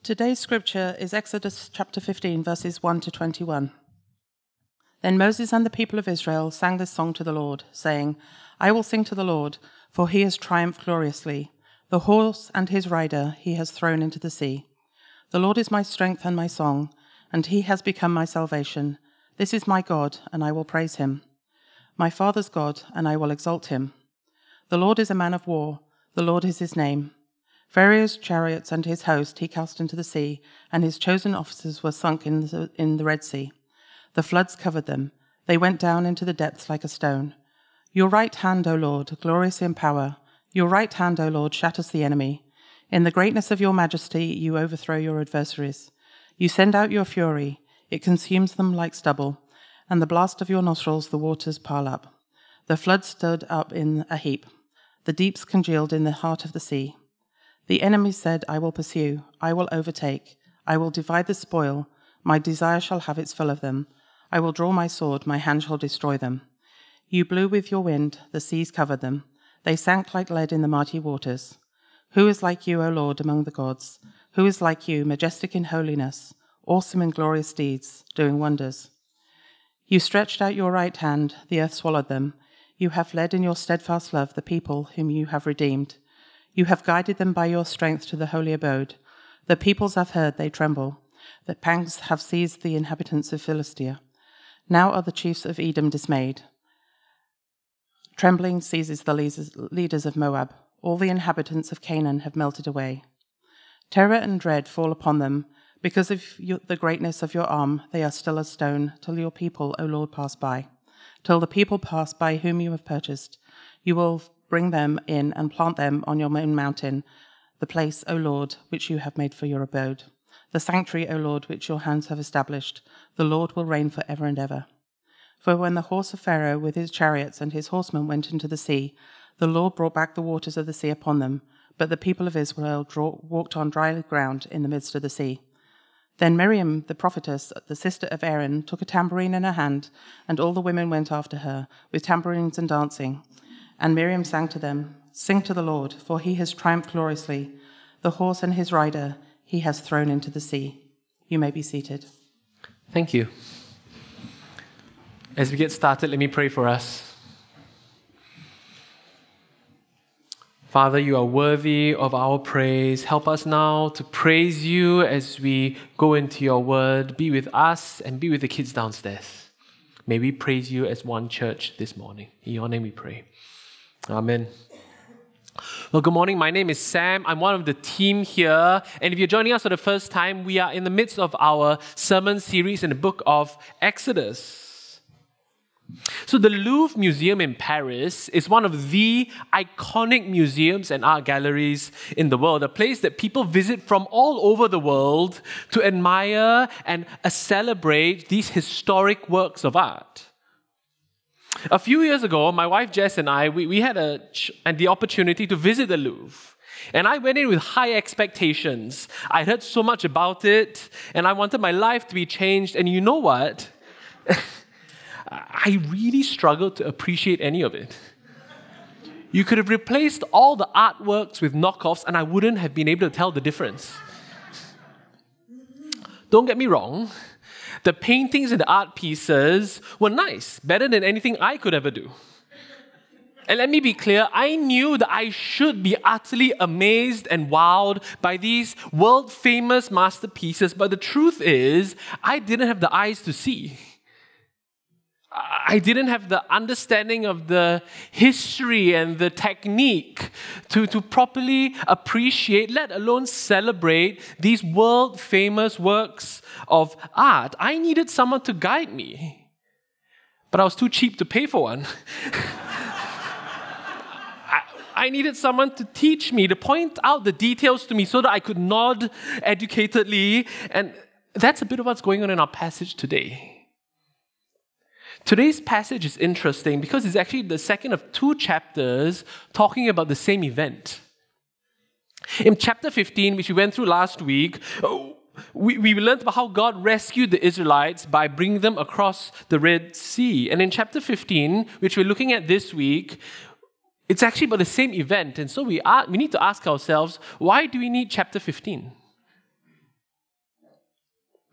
Today's scripture is Exodus chapter 15, verses 1 to 21. Then Moses and the people of Israel sang this song to the Lord, saying, I will sing to the Lord, for he has triumphed gloriously. The horse and his rider he has thrown into the sea. The Lord is my strength and my song, and he has become my salvation. This is my God, and I will praise him. My father's God, and I will exalt him. The Lord is a man of war. The Lord is his name. Pharaoh's chariots and his host he cast into the sea, and his chosen officers were sunk in the Red Sea. The floods covered them. They went down into the depths like a stone. Your right hand, O Lord, glorious in power. Your right hand, O Lord, shatters the enemy. In the greatness of your majesty you overthrow your adversaries. You send out your fury. It consumes them like stubble, and the blast of your nostrils the waters pile up. The floods stood up in a heap. The deeps congealed in the heart of the sea. The enemy said, I will pursue, I will overtake, I will divide the spoil, my desire shall have its fill of them. I will draw my sword, my hand shall destroy them. You blew with your wind, the seas covered them. They sank like lead in the mighty waters. Who is like you, O Lord, among the gods? Who is like you, majestic in holiness, awesome in glorious deeds, doing wonders? You stretched out your right hand, the earth swallowed them. You have led in your steadfast love the people whom you have redeemed. You have guided them by your strength to the holy abode. The peoples have heard, they tremble. The pangs have seized the inhabitants of Philistia. Now are the chiefs of Edom dismayed. Trembling seizes the leaders of Moab. All the inhabitants of Canaan have melted away. Terror and dread fall upon them. Because of the greatness of your arm, they are still as stone, till your people, O Lord, pass by. Till the people pass by whom you have purchased. You will bring them in and plant them on your own mountain, the place, O Lord, which you have made for your abode. The sanctuary, O Lord, which your hands have established. The Lord will reign for ever and ever. For when the horse of Pharaoh with his chariots and his horsemen went into the sea, the Lord brought back the waters of the sea upon them, but the people of Israel walked on dry ground in the midst of the sea. Then Miriam, the prophetess, the sister of Aaron, took a tambourine in her hand, and all the women went after her, with tambourines and dancing. And Miriam sang to them, Sing to the Lord, for he has triumphed gloriously. The horse and his rider he has thrown into the sea. You may be seated. Thank you. As we get started, let me pray for us. Father, you are worthy of our praise. Help us now to praise you as we go into your word. Be with us and be with the kids downstairs. May we praise you as one church this morning. In your name we pray. Amen. Well, good morning. My name is Sam. I'm one of the team here. And if you're joining us for the first time, we are in the midst of our sermon series in the book of Exodus. So the Louvre Museum in Paris is one of the iconic museums and art galleries in the world, a place that people visit from all over the world to admire and celebrate these historic works of art. A few years ago, my wife Jess and I, we had the opportunity to visit the Louvre. And I went in with high expectations. I heard so much about it, and I wanted my life to be changed. And you know what? I really struggled to appreciate any of it. You could have replaced all the artworks with knockoffs, and I wouldn't have been able to tell the difference. Don't get me wrong. The paintings and the art pieces were nice, better than anything I could ever do. And let me be clear, I knew that I should be utterly amazed and wowed by these world-famous masterpieces, but the truth is, I didn't have the eyes to see. I didn't have the understanding of the history and the technique to properly appreciate, let alone celebrate these world-famous works of art. I needed someone to guide me, but I was too cheap to pay for one. I needed someone to teach me, to point out the details to me so that I could nod educatedly, and that's a bit of what's going on in our passage today. Today's passage is interesting because it's actually the second of two chapters talking about the same event. In chapter 15, which we went through last week, we learned about how God rescued the Israelites by bringing them across the Red Sea. And in chapter 15, which we're looking at this week, it's actually about the same event. And so we need to ask ourselves, why do we need chapter 15?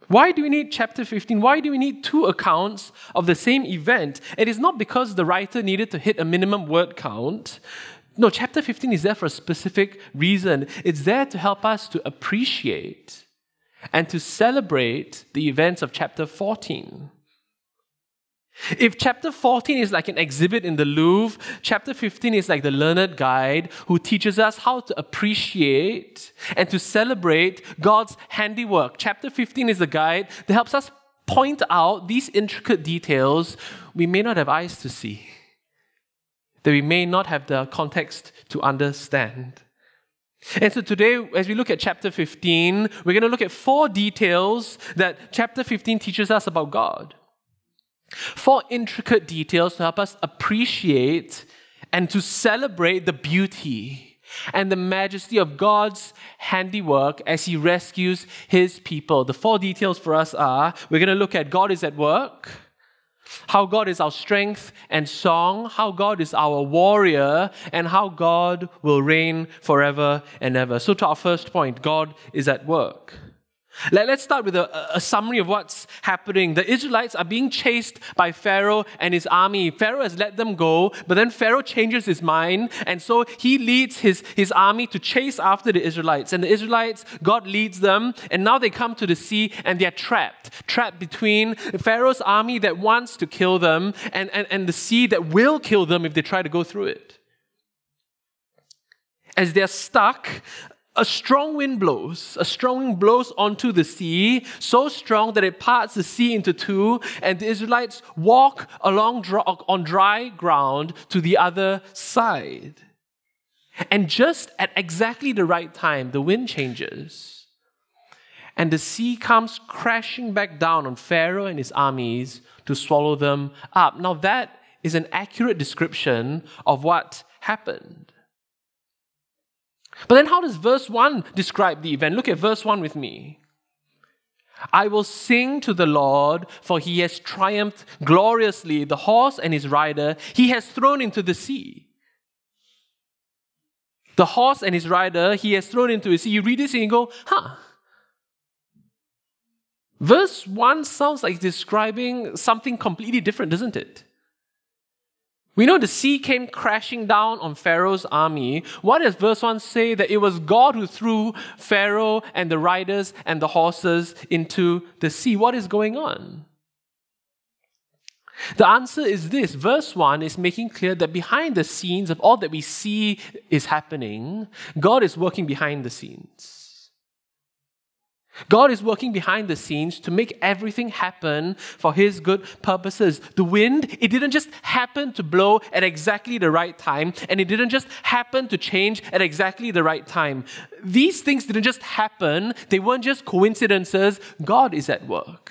Why do we need chapter 15? Why do we need two accounts of the same event? It is not because the writer needed to hit a minimum word count. No, chapter 15 is there for a specific reason. It's there to help us to appreciate and to celebrate the events of chapter 14. If chapter 14 is like an exhibit in the Louvre, chapter 15 is like the learned guide who teaches us how to appreciate and to celebrate God's handiwork. Chapter 15 is the guide that helps us point out these intricate details we may not have eyes to see, that we may not have the context to understand. And so today, as we look at chapter 15, we're going to look at 4 details that chapter 15 teaches us about God. 4 intricate details to help us appreciate and to celebrate the beauty and the majesty of God's handiwork as He rescues His people. The 4 details for us are, we're going to look at God is at work, how God is our strength and song, how God is our warrior, and how God will reign forever and ever. So to our first point, God is at work. Let's start with a summary of what's happening. The Israelites are being chased by Pharaoh and his army. Pharaoh has let them go, but then Pharaoh changes his mind, and so he leads his army to chase after the Israelites. And the Israelites, God leads them, and now they come to the sea and they're trapped between Pharaoh's army that wants to kill them and the sea that will kill them if they try to go through it. As they're stuck, a strong wind blows onto the sea, so strong that it parts the sea into 2, and the Israelites walk along on dry ground to the other side. And just at exactly the right time, the wind changes, and the sea comes crashing back down on Pharaoh and his armies to swallow them up. Now that is an accurate description of what happened. But then how does verse 1 describe the event? Look at verse 1 with me. I will sing to the Lord, for He has triumphed gloriously. The horse and his rider He has thrown into the sea. The horse and his rider He has thrown into the sea. You read this and you go, Verse 1 sounds like describing something completely different, doesn't it? We know the sea came crashing down on Pharaoh's army. What does verse 1 say? That it was God who threw Pharaoh and the riders and the horses into the sea. What is going on? The answer is this. Verse 1 is making clear that behind the scenes of all that we see is happening, God is working behind the scenes. God is working behind the scenes to make everything happen for His good purposes. The wind, it didn't just happen to blow at exactly the right time, and it didn't just happen to change at exactly the right time. These things didn't just happen. They weren't just coincidences. God is at work.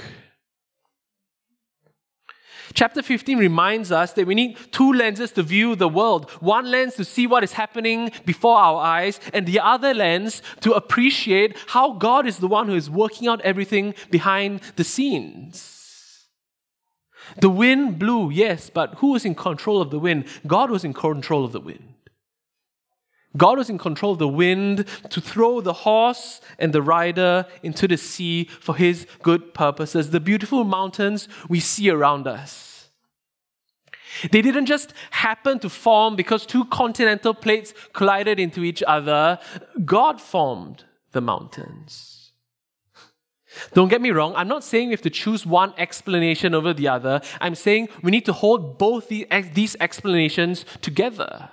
Chapter 15 reminds us that we need 2 lenses to view the world. One lens to see what is happening before our eyes, and the other lens to appreciate how God is the one who is working out everything behind the scenes. The wind blew, yes, but who was in control of the wind? God was in control of the wind. God was in control of the wind to throw the horse and the rider into the sea for His good purposes. The beautiful mountains we see around us, they didn't just happen to form because 2 continental plates collided into each other. God formed the mountains. Don't get me wrong, I'm not saying we have to choose one explanation over the other. I'm saying we need to hold both these explanations together.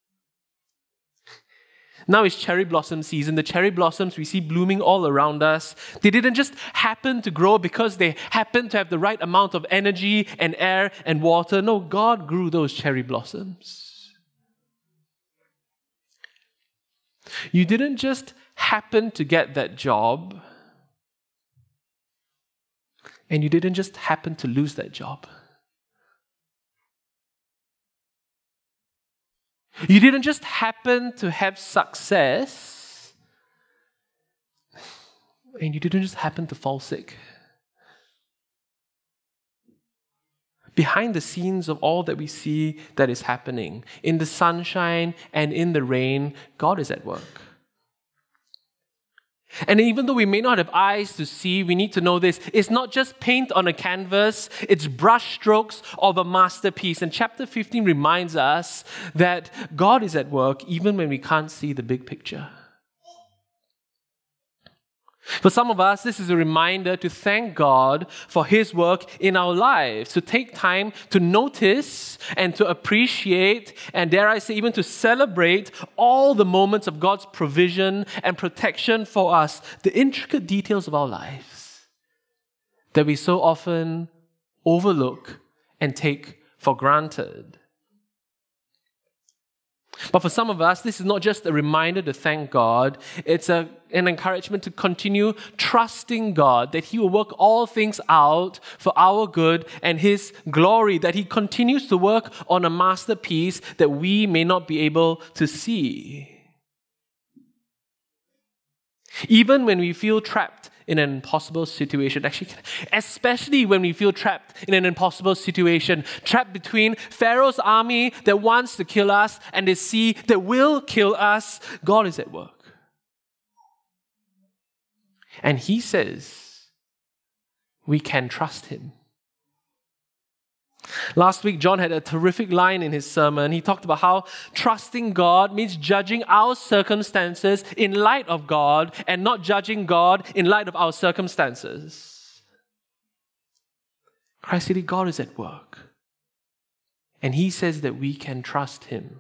Now it's cherry blossom season. The cherry blossoms we see blooming all around us, they didn't just happen to grow because they happened to have the right amount of energy and air and water. No, God grew those cherry blossoms. You didn't just happen to get that job, and you didn't just happen to lose that job. You didn't just happen to have success, and you didn't just happen to fall sick. Behind the scenes of all that we see that is happening, in the sunshine and in the rain, God is at work. And even though we may not have eyes to see, we need to know this. It's not just paint on a canvas, it's brush strokes of a masterpiece. And chapter 15 reminds us that God is at work even when we can't see the big picture. For some of us, this is a reminder to thank God for His work in our lives, to take time to notice and to appreciate, and dare I say, even to celebrate all the moments of God's provision and protection for us, the intricate details of our lives that we so often overlook and take for granted. But for some of us, this is not just a reminder to thank God, it's an encouragement to continue trusting God, that He will work all things out for our good and His glory, that He continues to work on a masterpiece that we may not be able to see. Even when we feel trapped in an impossible situation, especially when we feel trapped in an impossible situation, trapped between Pharaoh's army that wants to kill us and the sea that will kill us, God is at work. And He says we can trust Him. Last week, John had a terrific line in his sermon. He talked about how trusting God means judging our circumstances in light of God and not judging God in light of our circumstances. Christ City, God is at work. And He says that we can trust Him.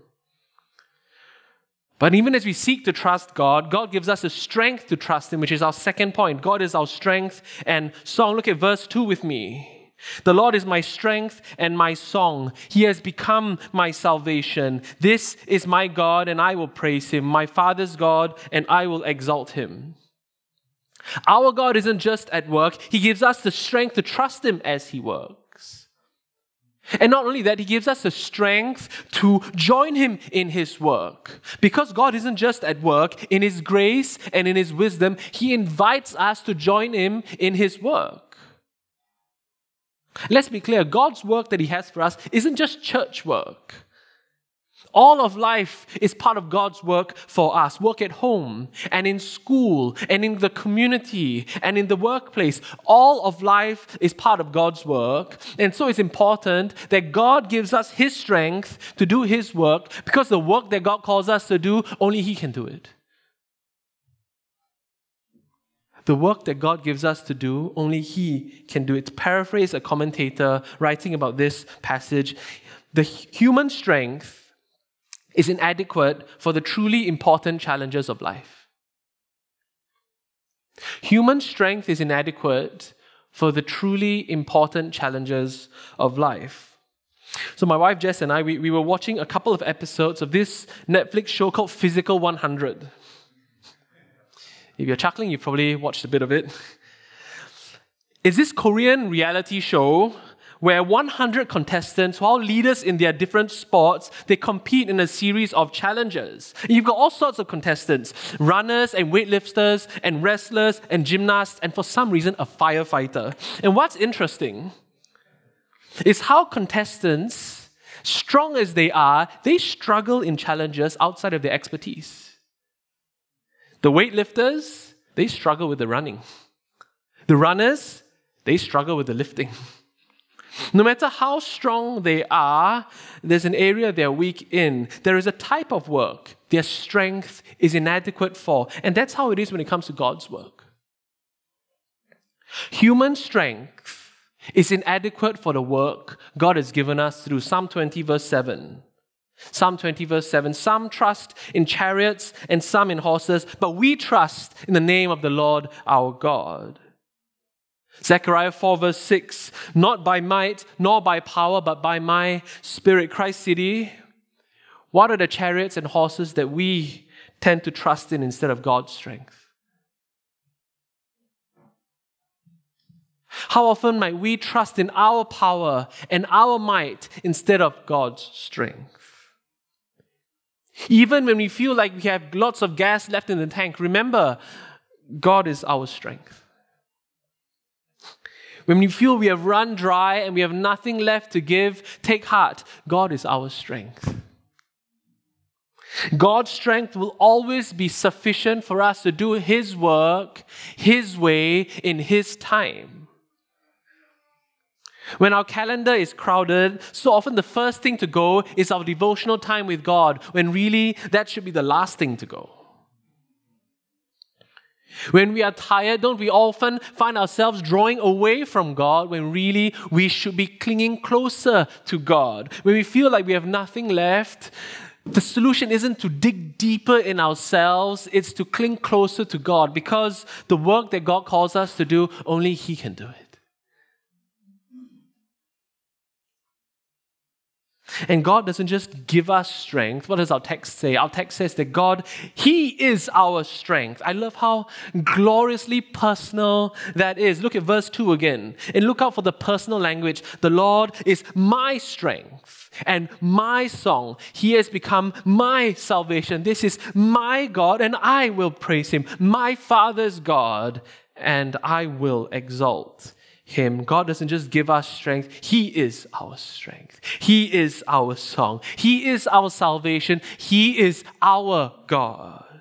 But even as we seek to trust God, God gives us the strength to trust Him, which is our second point. God is our strength and song. Look at verse 2 with me. The Lord is my strength and my song. He has become my salvation. This is my God, and I will praise Him, my Father's God, and I will exalt Him. Our God isn't just at work. He gives us the strength to trust Him as He works. And not only that, He gives us the strength to join Him in His work. Because God isn't just at work, in His grace and in His wisdom, He invites us to join Him in His work. Let's be clear, God's work that He has for us isn't just church work. All of life is part of God's work for us. Work at home and in school and in the community and in the workplace. All of life is part of God's work. And so it's important that God gives us His strength to do His work, because the work that God calls us to do, only He can do it. The work that God gives us to do, only He can do it. To paraphrase a commentator writing about this passage, the human strength is inadequate for the truly important challenges of life. Human strength is inadequate for the truly important challenges of life. So my wife Jess and I, we were watching a couple of episodes of this Netflix show called Physical 100. If you're chuckling, you've probably watched a bit of it. It's this Korean reality show where 100 contestants, who are leaders in their different sports, they compete in a series of challenges. You've got all sorts of contestants, runners and weightlifters and wrestlers and gymnasts, and for some reason, a firefighter. And what's interesting is how contestants, strong as they are, they struggle in challenges outside of their expertise. The weightlifters, they struggle with the running. The runners, they struggle with the lifting. No matter how strong they are, there's an area they're weak in. There is a type of work their strength is inadequate for. And that's how it is when it comes to God's work. Human strength is inadequate for the work God has given us through Psalm 20 verse 7. Psalm 20 verse 7, some trust in chariots and some in horses, but we trust in the name of the Lord our God. Zechariah 4 verse 6, not by might nor by power, but by my Spirit. Christ City, what are the chariots and horses that we tend to trust in instead of God's strength? How often might we trust in our power and our might instead of God's strength? Even when we feel like we have lots of gas left in the tank, remember, God is our strength. When we feel we have run dry and we have nothing left to give, take heart. God is our strength. God's strength will always be sufficient for us to do His work, His way, in His time. When our calendar is crowded, so often the first thing to go is our devotional time with God, when really that should be the last thing to go. When we are tired, don't we often find ourselves drawing away from God when really we should be clinging closer to God? When we feel like we have nothing left, the solution isn't to dig deeper in ourselves, it's to cling closer to God, because the work that God calls us to do, only He can do it. And God doesn't just give us strength. What does our text say? Our text says that God, He is our strength. I love how gloriously personal that is. Look at verse 2 again. And look out for the personal language. The Lord is my strength and my song. He has become my salvation. This is my God, and I will praise Him. My Father's God, and I will exalt Him. God doesn't just give us strength. He is our strength. He is our song. He is our salvation. He is our God.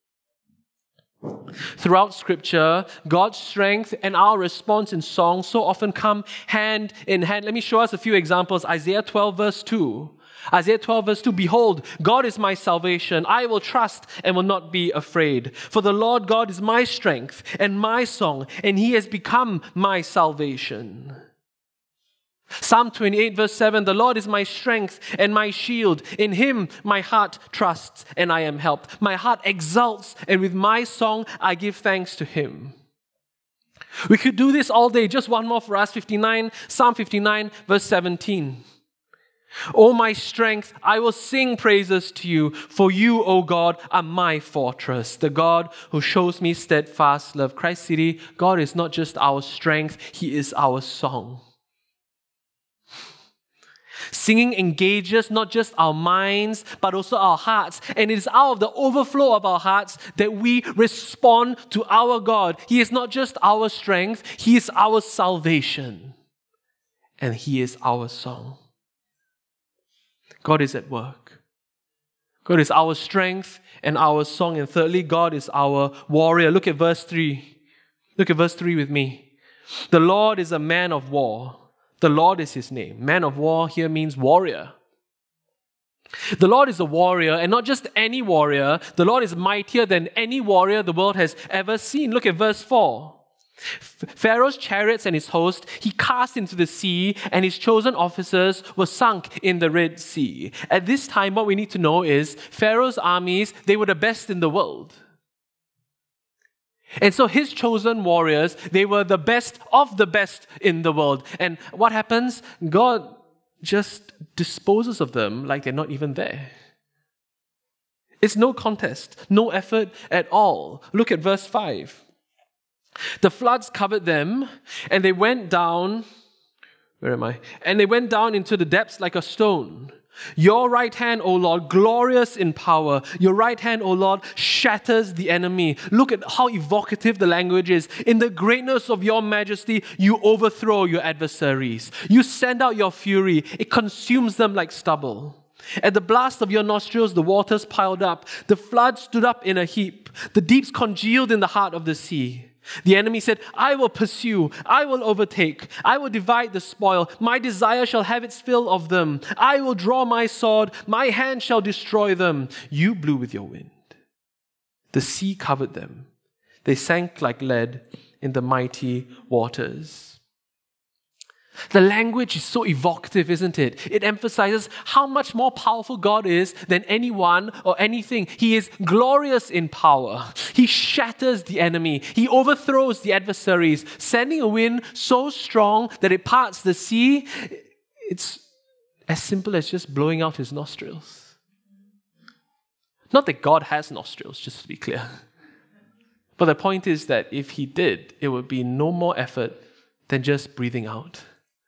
Throughout Scripture, God's strength and our response in song so often come hand in hand. Let me show us a few examples. Isaiah 12 verse 2. Isaiah 12 verse 2, behold, God is my salvation. I will trust and will not be afraid. For the Lord God is my strength and my song, and He has become my salvation. Psalm 28 verse 7, the Lord is my strength and my shield. In Him my heart trusts and I am helped. My heart exults, and with my song I give thanks to Him. We could do this all day. Just one more for us. Psalm 59 verse 17. O my strength, I will sing praises to you, for you, O God, are my fortress, the God who shows me steadfast love. Christ City, God is not just our strength, He is our song. Singing engages not just our minds, but also our hearts. And it is out of the overflow of our hearts that we respond to our God. He is not just our strength, He is our salvation. And He is our song. God is at work. God is our strength and our song. And thirdly, God is our warrior. Look at verse 3. Look at verse 3 with me. The Lord is a man of war. The Lord is His name. Man of war here means warrior. The Lord is a warrior, and not just any warrior. The Lord is mightier than any warrior the world has ever seen. Look at verse 4. Pharaoh's chariots and his host He cast into the sea, and His chosen officers were sunk in the Red Sea. At this time, what we need to know is Pharaoh's armies, they were the best in the world. And so His chosen warriors, they were the best of the best in the world. And what happens? God just disposes of them like they're not even there. It's no contest, no effort at all. Look at verse 5. The floods covered them, and they went down, And they went down into the depths like a stone. Your right hand, O Lord, glorious in power. Your right hand, O Lord, shatters the enemy. Look at how evocative the language is. In the greatness of your majesty, you overthrow your adversaries. You send out your fury. It consumes them like stubble. At the blast of your nostrils, the waters piled up. The floods stood up in a heap. The deeps congealed in the heart of the sea. The enemy said, I will pursue, I will overtake, I will divide the spoil. My desire shall have its fill of them. I will draw my sword, my hand shall destroy them. You blew with your wind. The sea covered them. They sank like lead in the mighty waters. The language is so evocative, isn't it? It emphasizes how much more powerful God is than anyone or anything. He is glorious in power. He shatters the enemy. He overthrows the adversaries, sending a wind so strong that it parts the sea. It's as simple as just blowing out His nostrils. Not that God has nostrils, just to be clear. But the point is that if He did, it would be no more effort than just breathing out.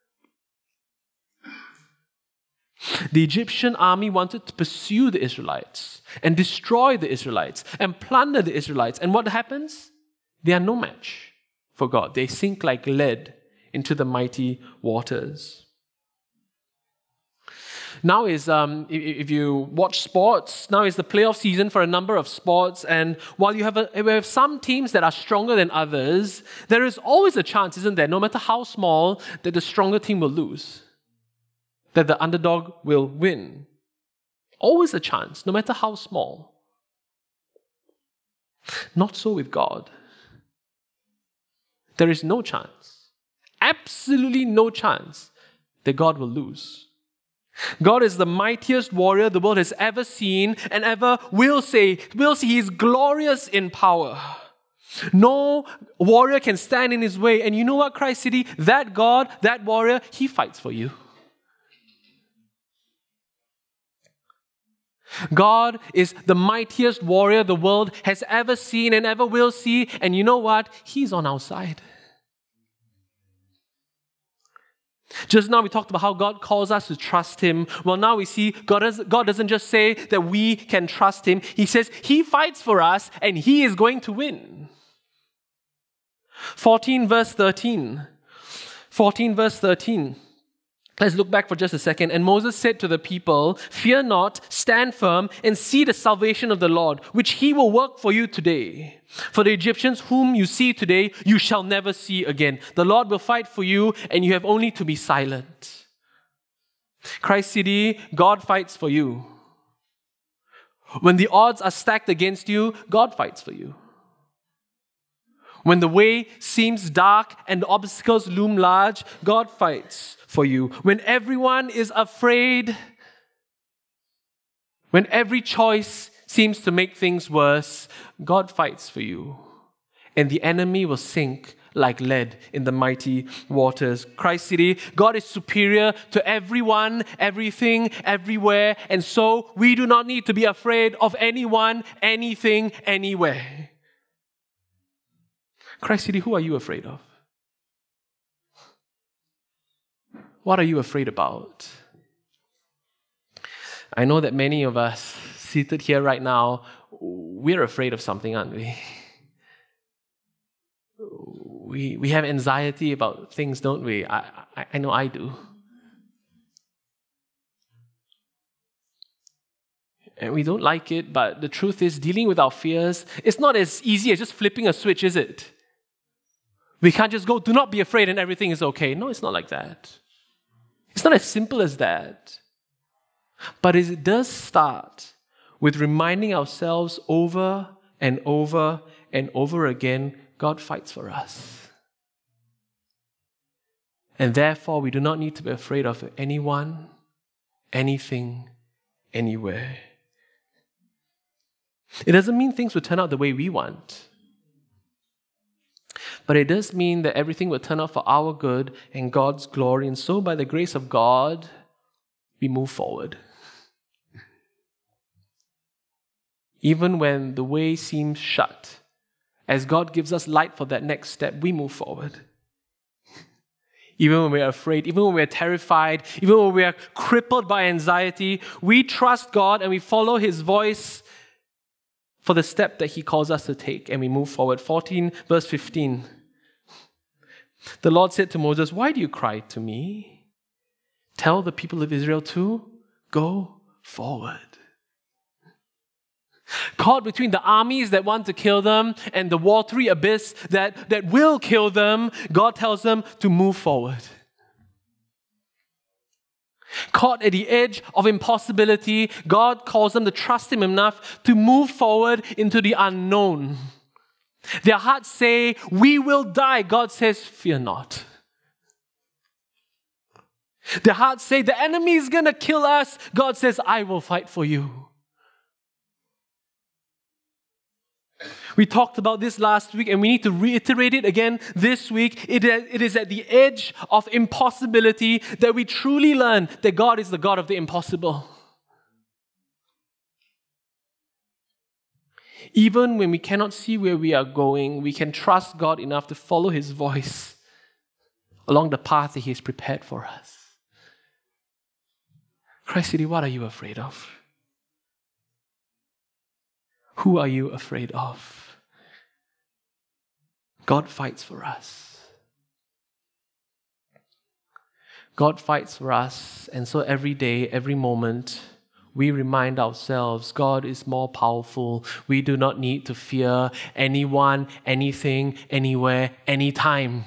The Egyptian army wanted to pursue the Israelites and destroy the Israelites and plunder the Israelites. And what happens? They are no match for God. They sink like lead into the mighty waters. Now is, if you watch sports, now is the playoff season for a number of sports. And while you have some teams that are stronger than others, there is always a chance, isn't there, no matter how small, that the stronger team will lose, that the underdog will win. Always a chance, no matter how small. Not so with God. There is no chance, absolutely no chance that God will lose. God is the mightiest warrior the world has ever seen and ever will see. He is glorious in power. No warrior can stand in his way. And you know what, Christ City? That God, that warrior, he fights for you. God is the mightiest warrior the world has ever seen and ever will see. And you know what? He's on our side. Just now we talked about how God calls us to trust Him. Well, now we see God doesn't just say that we can trust Him. He says He fights for us and He is going to win. 14 verse 13. Let's look back for just a second. And Moses said to the people, "Fear not, stand firm and see the salvation of the Lord, which He will work for you today. For the Egyptians whom you see today, you shall never see again. The Lord will fight for you, and you have only to be silent." Christ City, God fights for you. When the odds are stacked against you, God fights for you. When the way seems dark and the obstacles loom large, God fights for you. When everyone is afraid, when every choice seems to make things worse, God fights for you. And the enemy will sink like lead in the mighty waters. Christ City, God is superior to everyone, everything, everywhere. And so we do not need to be afraid of anyone, anything, anywhere. Christ City, who are you afraid of? What are you afraid about? I know that many of us seated here right now, we're afraid of something, aren't we? We have anxiety about things, don't we? I know I do. And we don't like it, but the truth is, dealing with our fears, it's not as easy as just flipping a switch, is it? We can't just go, "Do not be afraid," and everything is okay. No, it's not like that. It's not as simple as that. But it does start with reminding ourselves over and over and over again, God fights for us. And therefore, we do not need to be afraid of anyone, anything, anywhere. It doesn't mean things will turn out the way we want. But it does mean that everything will turn out for our good and God's glory. And so by the grace of God, we move forward. Even when the way seems shut, as God gives us light for that next step, we move forward. Even when we're afraid, even when we're terrified, even when we're crippled by anxiety, we trust God and we follow His voice for the step that He calls us to take, and we move forward. 14 verse 15. The Lord said to Moses, "Why do you cry to me? Tell the people of Israel to go forward." Caught between the armies that want to kill them and the watery abyss that will kill them, God tells them to move forward. Caught at the edge of impossibility, God calls them to trust Him enough to move forward into the unknown. Their hearts say, "We will die." God says, "Fear not." Their hearts say, "The enemy is going to kill us." God says, "I will fight for you." We talked about this last week and we need to reiterate it again this week. It is at the edge of impossibility that we truly learn that God is the God of the impossible. Even when we cannot see where we are going, we can trust God enough to follow His voice along the path that He has prepared for us. Christ City, what are you afraid of? Who are you afraid of? God fights for us. God fights for us, and so every day, every moment, we remind ourselves God is more powerful. We do not need to fear anyone, anything, anywhere, anytime.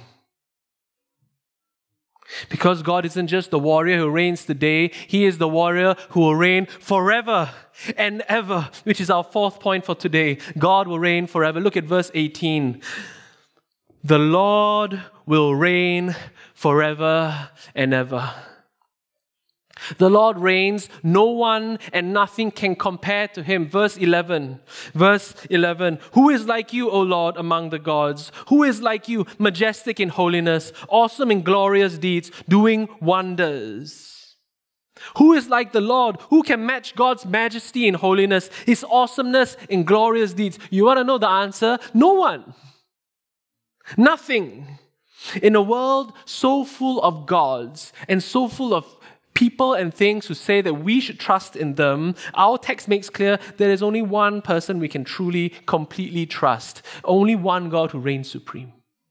Because God isn't just the warrior who reigns today, He is the warrior who will reign forever and ever, which is our fourth point for today. God will reign forever. Look at verse 18. The Lord will reign forever and ever. The Lord reigns. No one and nothing can compare to Him. Verse 11. Who is like you, O Lord, among the gods? Who is like you, majestic in holiness, awesome in glorious deeds, doing wonders? Who is like the Lord? Who can match God's majesty in holiness, His awesomeness in glorious deeds? You want to know the answer? No one. Nothing. In a world so full of gods and so full of people and things who say that we should trust in them, our text makes clear there is only one person we can truly, completely trust. Only one God who reigns supreme.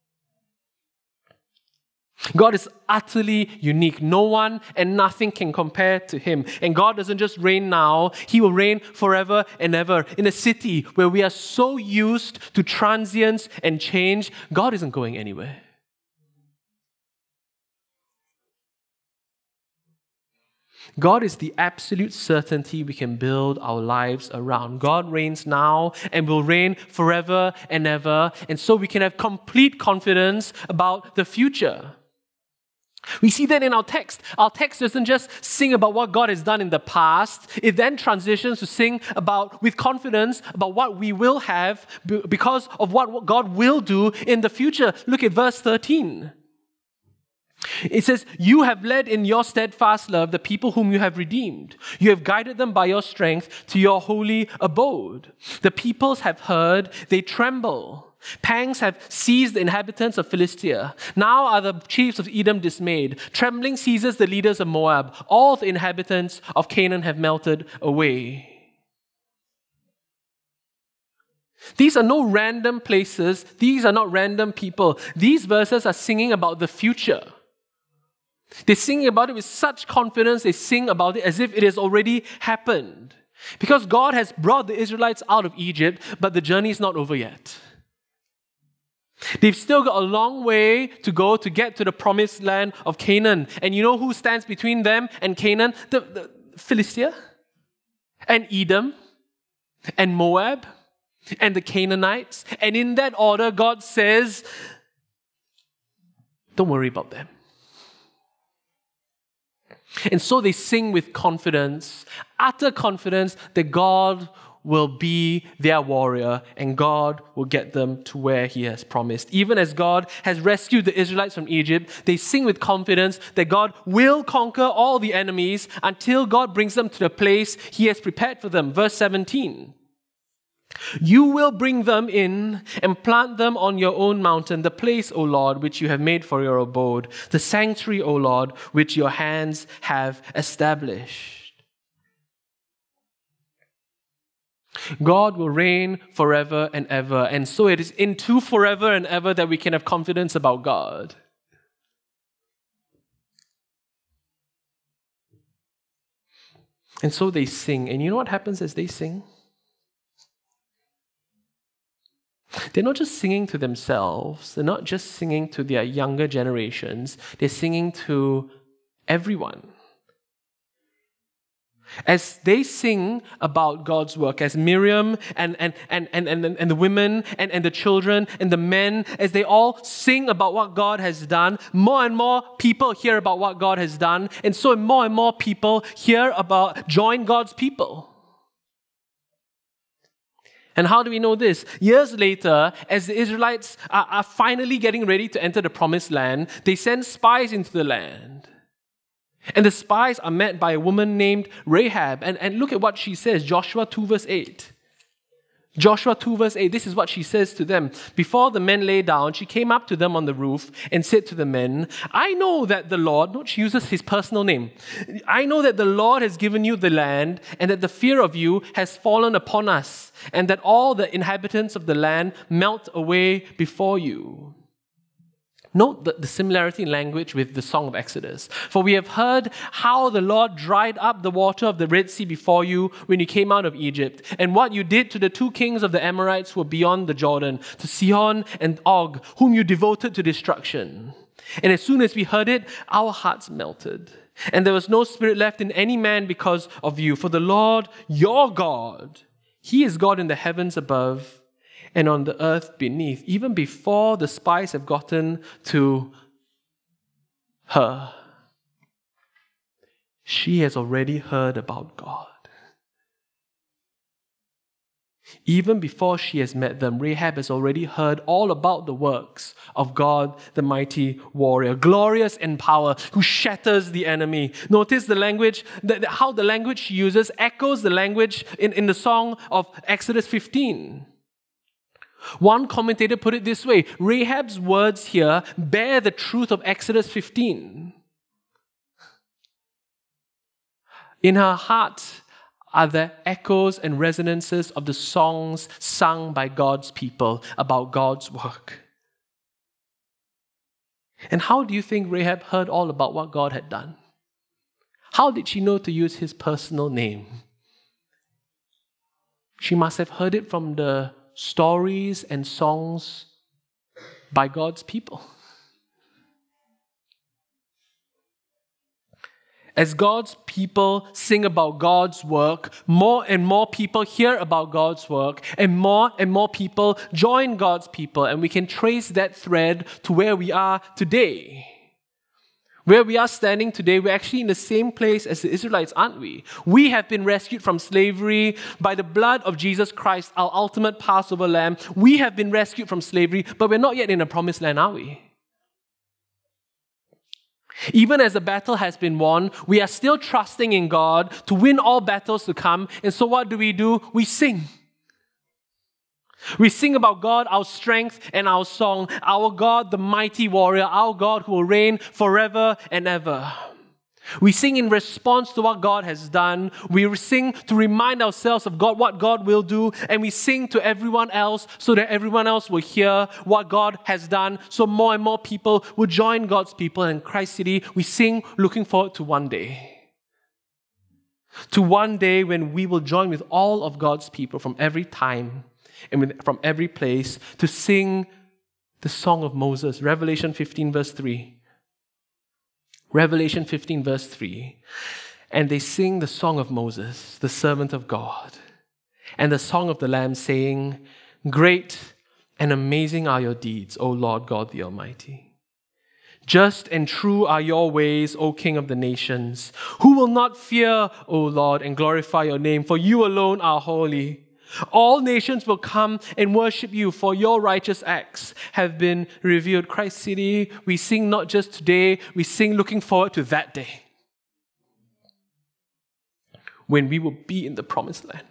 God is utterly unique. No one and nothing can compare to Him. And God doesn't just reign now, He will reign forever and ever. In a city where we are so used to transience and change, God isn't going anywhere. God is the absolute certainty we can build our lives around. God reigns now and will reign forever and ever. And so we can have complete confidence about the future. We see that in our text. Our text doesn't just sing about what God has done in the past. It then transitions to sing about, with confidence, about what we will have because of what God will do in the future. Look at verse 13. It says, you have led in your steadfast love the people whom you have redeemed. You have guided them by your strength to your holy abode. The peoples have heard, they tremble. Pangs have seized the inhabitants of Philistia. Now are the chiefs of Edom dismayed. Trembling seizes the leaders of Moab. All the inhabitants of Canaan have melted away. These are no random places. These are not random people. These verses are singing about the future. They sing about it with such confidence. They sing about it as if it has already happened. Because God has brought the Israelites out of Egypt, but the journey is not over yet. They've still got a long way to go to get to the promised land of Canaan. And you know who stands between them and Canaan? The Philistia and Edom and Moab and the Canaanites. And in that order, God says, don't worry about them. And so they sing with confidence, utter confidence that God will be their warrior and God will get them to where He has promised. Even as God has rescued the Israelites from Egypt, they sing with confidence that God will conquer all the enemies until God brings them to the place He has prepared for them. Verse 17. You will bring them in and plant them on your own mountain, the place, O Lord, which you have made for your abode, the sanctuary, O Lord, which your hands have established. God will reign forever and ever, and so it is into forever and ever that we can have confidence about God. And so they sing, and you know what happens as they sing? They're not just singing to themselves. They're not just singing to their younger generations. They're singing to everyone. As they sing about God's work, as Miriam and the women and the children and the men, as they all sing about what God has done, more and more people hear about what God has done. And so more and more people join God's people. And how do we know this? Years later, as the Israelites are finally getting ready to enter the promised land, they send spies into the land. And the spies are met by a woman named Rahab. And look at what she says, Joshua 2 verse 8. Joshua 2 verse 8, this is what she says to them. Before the men lay down, she came up to them on the roof and said to the men, I know that the Lord, she uses His personal name. I know that the Lord has given you the land and that the fear of you has fallen upon us and that all the inhabitants of the land melt away before you. Note the similarity in language with the Song of Exodus. For we have heard how the Lord dried up the water of the Red Sea before you when you came out of Egypt, and what you did to the 2 kings of the Amorites who were beyond the Jordan, to Sihon and Og, whom you devoted to destruction. And as soon as we heard it, our hearts melted. And there was no spirit left in any man because of you. For the Lord, your God, He is God in the heavens above and on the earth beneath, even before the spies have gotten to her. She has already heard about God. Even before she has met them, Rahab has already heard all about the works of God, the mighty warrior, glorious in power, who shatters the enemy. Notice the language, how the language she uses echoes the language in the song of Exodus 15. One commentator put it this way: Rahab's words here bear the truth of Exodus 15. In her heart are the echoes and resonances of the songs sung by God's people about God's work. And how do you think Rahab heard all about what God had done? How did she know to use His personal name? She must have heard it from the stories and songs by God's people. As God's people sing about God's work, more and more people hear about God's work, and more people join God's people, and we can trace that thread to where we are today. Where we are standing today, we're actually in the same place as the Israelites, aren't we? We have been rescued from slavery by the blood of Jesus Christ, our ultimate Passover lamb. We have been rescued from slavery, but we're not yet in the promised land, are we? Even as the battle has been won, we are still trusting in God to win all battles to come. And so what do? We sing. We sing about God, our strength and our song, our God, the mighty warrior, our God who will reign forever and ever. We sing in response to what God has done. We sing to remind ourselves of God, what God will do, and we sing to everyone else so that everyone else will hear what God has done, so more and more people will join God's people. And in Christ City, we sing looking forward to one day. To one day when we will join with all of God's people from every time and from every place to sing the song of Moses. Revelation 15 verse 3. Revelation 15 verse 3. And they sing the song of Moses, the servant of God, and the song of the Lamb, saying, Great and amazing are your deeds, O Lord God the Almighty. Just and true are your ways, O King of the nations. Who will not fear, O Lord, and glorify your name? For you alone are holy. All nations will come and worship you, for your righteous acts have been revealed. Christ City, we sing not just today, we sing looking forward to that day when we will be in the promised land.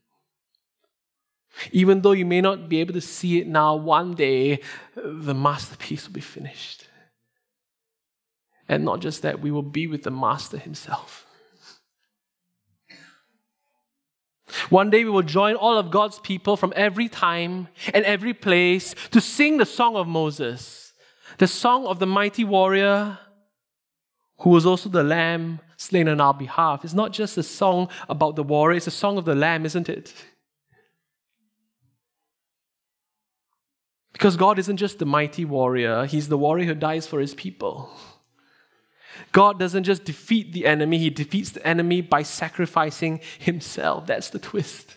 Even though you may not be able to see it now, one day the masterpiece will be finished. And not just that, we will be with the Master Himself. One day we will join all of God's people from every time and every place to sing the song of Moses, the song of the mighty warrior who was also the lamb slain on our behalf. It's not just a song about the warrior, it's a song of the lamb, isn't it? Because God isn't just the mighty warrior, He's the warrior who dies for His people. God doesn't just defeat the enemy, He defeats the enemy by sacrificing Himself. That's the twist.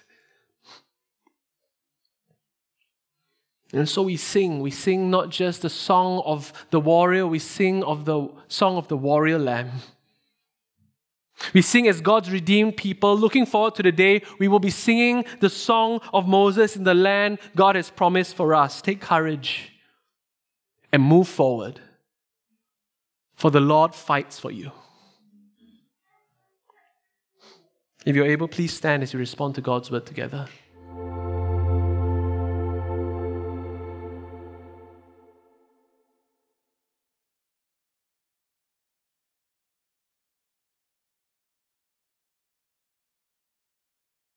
And so we sing not just the song of the warrior, we sing of the song of the warrior lamb. We sing as God's redeemed people, looking forward to the day we will be singing the song of Moses in the land God has promised for us. Take courage and move forward. For the Lord fights for you. If you're able, please stand as you respond to God's word together.